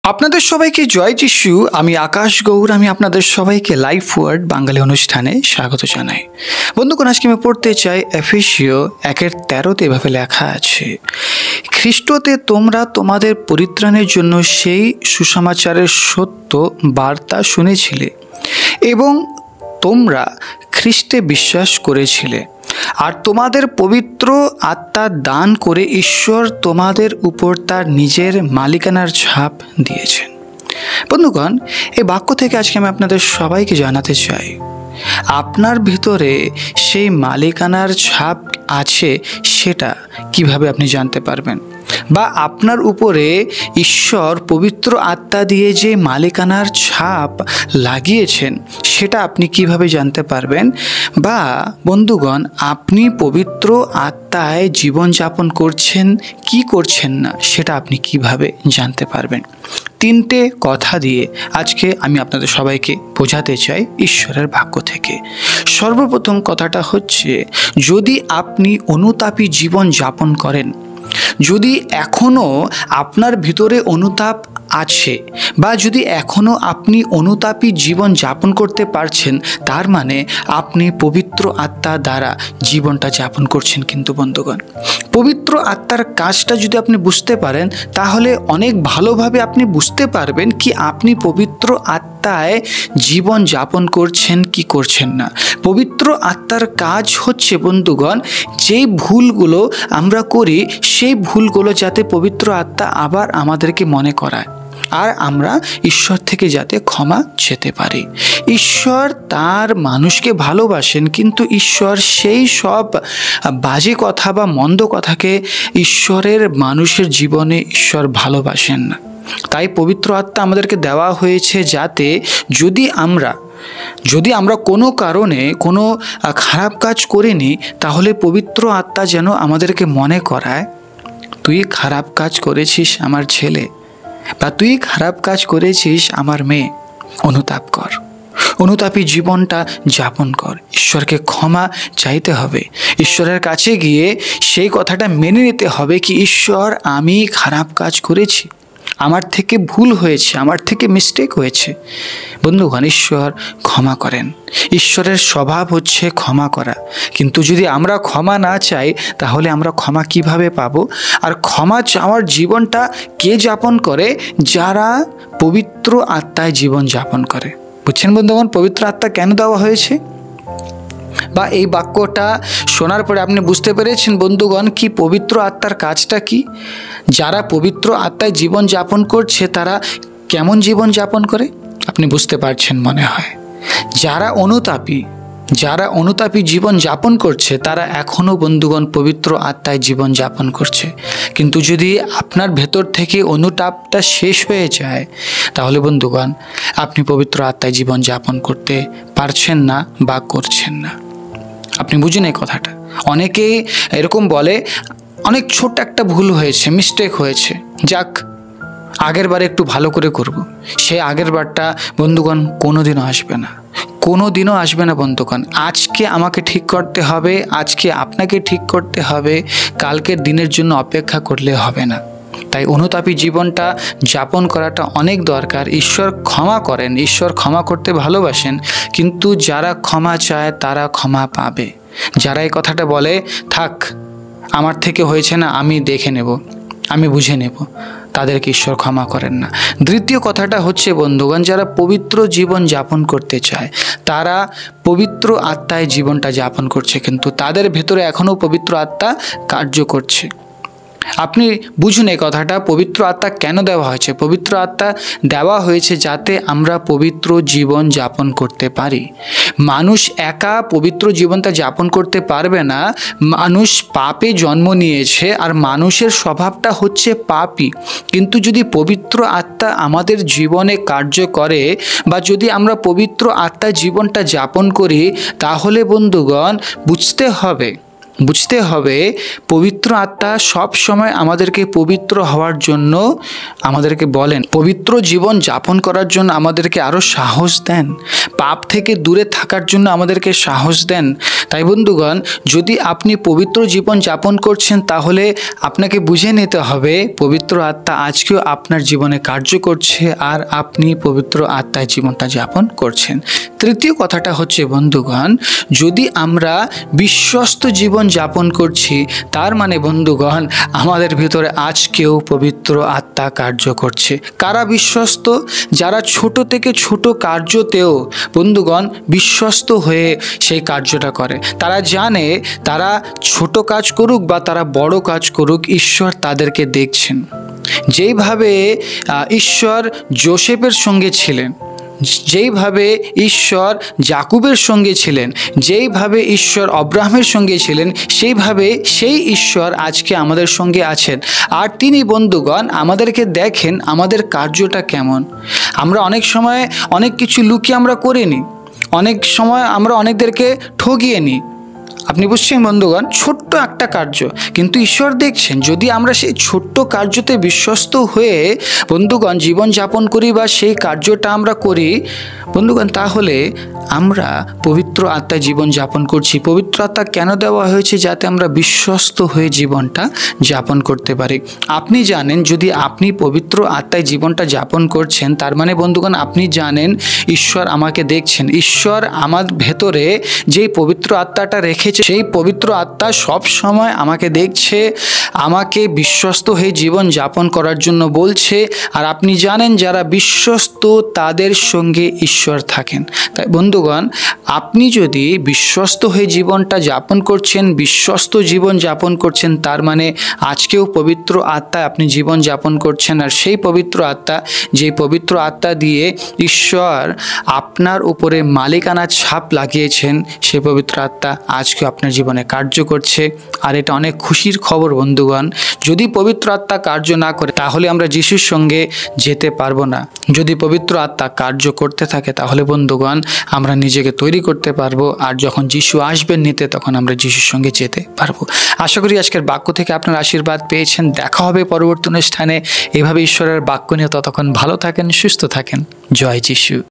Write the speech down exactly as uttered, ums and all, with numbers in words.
আপনাদের সবাইকে জয় যিশু। আমি আকাশ গৌর। আমি আপনাদের সবাইকে লাইফ ওয়ার্ড বাঙালি অনুষ্ঠানে স্বাগত জানাই। বন্ধুগণ, আজকে আমি পড়তে চাই এফেসীয় একের তেরোতে এভাবে লেখা আছে, খ্রিস্টতে তোমরা তোমাদের পরিত্রাণের জন্য সেই সুসমাচারের সত্য বার্তা শুনেছিলে এবং তোমরা খ্রিস্টে বিশ্বাস করেছিলে, আর তোমাদের পবিত্র আত্মা দান করে ঈশ্বর তোমাদের উপর তার নিজের মালিকানার ছাপ দিয়েছেন। বন্ধুগণ, এই বাক্য থেকে আজকে আমি আপনাদের সবাইকে জানাতে চাই, আপনার ভিতরে সেই মালিকানার ছাপ আছে সেটা কিভাবে আপনি জানতে পারবেন, বা আপনার উপরে ঈশ্বর পবিত্র আত্মা দিয়ে যে মালিকানার ছাপ লাগিয়েছেন সেটা আপনি কিভাবে জানতে পারবেন, বা বন্ধুগণ আপনি পবিত্র আত্মায় জীবনযাপন করছেন কি করছেন না সেটা আপনি কিভাবে জানতে পারবেন। তিনটে কথা দিয়ে আজকে আমি আপনাদের সবাইকে বোঝাতে চাই ঈশ্বরের বাক্য থেকে। সর্বপ্রথম কথাটা হচ্ছে, যদি আপনি অনুতাপী জীবন যাপন করেন, যদি এখনও আপনার ভিতরে অনুতাপ আছে, বা যদি এখনও আপনি অনুতাপী জীবন যাপন করতে পারছেন, তার মানে আপনি পবিত্র আত্মা দ্বারা জীবনটা যাপন করছেন। কিন্তু বন্ধুগণ, পবিত্র আত্মার কাজটা যদি আপনি বুঝতে পারেন, তাহলে অনেক ভালোভাবে আপনি বুঝতে পারবেন কি আপনি পবিত্র আত্মায় জীবন যাপন করছেন কি করছেন না। পবিত্র আত্মার কাজ হচ্ছে বন্ধুগণ, যেই ভুলগুলো আমরা করি সেই ভুলগুলো যাতে পবিত্র আত্মা আবার আমাদেরকে মনে করায়, আর আমরা ঈশ্বর থেকে যাতে ক্ষমা চেতে পারি। ঈশ্বর তার মানুষকে ভালোবাসেন, কিন্তু ঈশ্বর সেই সব বাজে কথা বা মন্দ কথাকে ঈশ্বরের মানুষের জীবনে ঈশ্বর ভালোবাসেন না। তাই পবিত্র আত্মা আমাদেরকে দেওয়া হয়েছে যাতে যদি আমরা যদি আমরা কোনো কারণে কোনো খারাপ কাজ করিনি, তাহলে পবিত্র আত্মা যেন আমাদেরকে মনে করায়, তুই খারাপ কাজ করেছিস আমার ছেলে, বা তুই খারাপ কাজ করেছিস আমার মেয়ে, অনুতাপ কর, অনুতাপী জীবনটা যাপন কর। ঈশ্বরকে ক্ষমা চাইতে হবে, ঈশ্বরের কাছে গিয়ে সেই কথাটা মেনে নিতে হবে কি ঈশ্বর, আমি খারাপ কাজ করেছি, আমার থেকে ভুল হয়েছে, আমার থেকে মিস্টেক হয়েছে। বন্ধুগণ, ঈশ্বর ক্ষমা করেন। ঈশ্বরের স্বভাব হচ্ছে ক্ষমা করা, কিন্তু যদি আমরা ক্ষমা না চাই তাহলে আমরা ক্ষমা কিভাবে পাবো? আর ক্ষমা চাওয়ার জীবনটা কে যাপন করে? যারা পবিত্র আত্মায় জীবন যাপন করে। বুঝছেন বন্ধুগণ, পবিত্র আত্মা কেন দেওয়া হয়েছে? বা এই বাক্যটা শোনার পরে আপনি বুঝতে পেরেছেন বন্ধুগণ কি পবিত্র আত্মার কাজটা কি? যারা পবিত্র আত্মায় জীবন যাপন করছে তারা কেমন জীবন যাপন করে আপনি বুঝতে পারছেন মনে হয়। যারা অনুতাপী যারা অনুতাপী জীবন যাপন করছে তারা এখনও বন্ধুগণ পবিত্র আত্মায় জীবন যাপন করছে, কিন্তু যদি আপনার ভেতর থেকে অনুতাপটা শেষ হয়ে যায় তাহলে বন্ধুগণ আপনি পবিত্র আত্মায় জীবন যাপন করতে পারছেন না বা করছেন না। আপনি বুঝুন এই কথাটা। অনেকেই এরকম বলে, অনেক ছোট একটা ভুল হয়েছে, মিস্টেক হয়েছে, যাক আগের বারে একটু ভালো করে করব। সে আগের বারটা বন্ধুগণ কোনোদিনও আসবে না, কোনো দিনও আসবে না বন্ধুগণ। আজকে আমাকে ঠিক করতে হবে, আজকে আপনাকে ঠিক করতে হবে, কালকের দিনের জন্য অপেক্ষা করলে হবে না। তাই অনুতাপী জীবনটা যাপন করাটা অনেক দরকার। ঈশ্বর ক্ষমা করেন, ঈশ্বর ক্ষমা করতে ভালোবাসেন, কিন্তু যারা ক্ষমা চায় তারা ক্ষমা পাবে। যারা এই কথাটা বলে, থাক আমার থেকে হয়েছে না, আমি দেখে নেব, আমি বুঝে নেব, তাদেরকে ঈশ্বর ক্ষমা করেন না। দ্বিতীয় কথাটা হচ্ছে বন্ধুগণ, যারা পবিত্র জীবন যাপন করতে চায় তারা পবিত্র আত্মায় জীবনটা যাপন করছে, কিন্তু তাদের ভেতরে এখনও পবিত্র আত্মা কার্য করছে। আপনি বুঝুন এই কথাটা, পবিত্র আত্মা কেন দেওয়া হয়েছে? পবিত্র আত্মা দেওয়া হয়েছে যাতে আমরা পবিত্র জীবন যাপন করতে পারি। মানুষ একা পবিত্র জীবনটা যাপন করতে পারবে না। মানুষ পাপে জন্ম নিয়েছে, আর মানুষের স্বভাবটা হচ্ছে পাপী। কিন্তু যদি পবিত্র আত্মা আমাদের জীবনে কার্য করে, বা যদি আমরা পবিত্র আত্মার জীবনটা যাপন করি, তাহলে বন্ধুগণ বুঝতে হবে বুঝতে হবে পবিত্র আত্মা সব সময় আমাদেরকে পবিত্র হওয়ার জন্য আমাদেরকে বলেন, পবিত্র জীবন যাপন করার জন্য আমাদেরকে আরও সাহস দেন, পাপ থেকে দূরে থাকার জন্য আমাদেরকে সাহস দেন। তাই বন্ধুগণ, যদি আপনি পবিত্র জীবন যাপন করছেন তাহলে আপনাকে বুঝে নিতে হবে পবিত্র আত্মা আজকেও আপনার জীবনে কার্য করছে আর আপনি পবিত্র আত্মায় জীবনটা যাপন করছেন। তৃতীয় কথাটা হচ্ছে বন্ধুগণ, যদি আমরা বিশ্বস্ত জীবন যাপন করছি তার মানে বন্ধুগণ আমাদের ভিতরে আজকেও পবিত্র আত্মা কার্য করছে। কারা বিশ্বস্ত? যারা ছোট থেকে ছোট কার্যতেও বন্ধুগণ বিশ্বস্ত হয়ে সেই কার্যটা করে। তারা জানে তারা ছোট কাজ করুক বা তারা বড় কাজ করুক, ঈশ্বর তাদেরকে দেখছেন। যেইভাবে ঈশ্বর যোসেফের সঙ্গে ছিলেন, যেইভাবে ঈশ্বর যাকুবের সঙ্গে ছিলেন, যেইভাবে ঈশ্বর আব্রাহামের সঙ্গে ছিলেন, সেইভাবে সেই ঈশ্বর আজকে আমাদের সঙ্গে আছেন। আর তিনি বন্ধুগণ আমাদেরকে দেখেন আমাদের কার্যটা কেমন। আমরা অনেক সময় অনেক কিছু লুকিয়ে আমরা করে নিই, অনেক সময় আমরা অনেকদেরকে ঠগিয়ে নিই। আপনি বুঝছেন বন্ধুগণ, ছোট্ট একটা কার্য, কিন্তু ঈশ্বর দেখছেন। যদি আমরা সেই ছোট্ট কার্যতে বিশ্বস্ত হয়ে বন্ধুগণ জীবনযাপন করি বা সেই কার্যটা আমরা করি বন্ধুগণ, তাহলে আমরা পবিত্র আত্মায় জীবন যাপন করছি। পবিত্র আত্মা কেন দেওয়া হয়েছে? যাতে আমরা বিশ্বস্ত হয়ে জীবনটা যাপন করতে পারি। আপনি জানেন যদি আপনি পবিত্র আত্মায় জীবনটা যাপন করছেন তার মানে বন্ধুগণ আপনি জানেন ঈশ্বর আমাকে দেখছেন। ঈশ্বর আমার ভেতরে যেই পবিত্র আত্মাটা রেখেছে সেই পবিত্র আত্মা সব সময় আমাকে দেখছে, আমাকে বিশ্বস্ত হয়ে জীবন যাপন করার জন্য বলছে। আর আপনি জানেন যারা বিশ্বস্ত তাদের সঙ্গে ঈশ্বর থাকেন। তাই বন্ধুগণ, আপনি যদি বিশ্বস্ত হয়ে জীবনটা যাপন করছেন, বিশ্বস্ত জীবন যাপন করছেন, তার মানে আজকেও পবিত্র আত্মায় আপনি জীবন যাপন করছেন। আর সেই পবিত্র আত্মা, যেই পবিত্র আত্মা দিয়ে ঈশ্বর আপনার উপরে মালিকানা ছাপ লাগিয়েছেন, সেই পবিত্র আত্মা আজকেও আপনার জীবনে কার্য করছে। আর এটা অনেক খুশির খবর বন্ধুগণ। যদি পবিত্র আত্মা কার্য না করে তাহলে আমরা যিশুর সঙ্গে যেতে পারবো না। যদি পবিত্র আত্মা কার্য করতে থাকে তাহলে বন্ধুগণ আমরা নিজেকে তৈরি করতে পারবো। আর যখন যিশু আসবেন নিতে তখন আমরা যিশুর সঙ্গে যেতে পারবো। আশা করি আজকের বাক্য থেকে আপনার আশীর্বাদ পেয়েছেন। দেখা হবে পরবর্তী অনুষ্ঠানে। এভাবে ঈশ্বরের বাক্য নিয়ে ততক্ষণ ভালো থাকেন, সুস্থ থাকেন। জয় যিশু।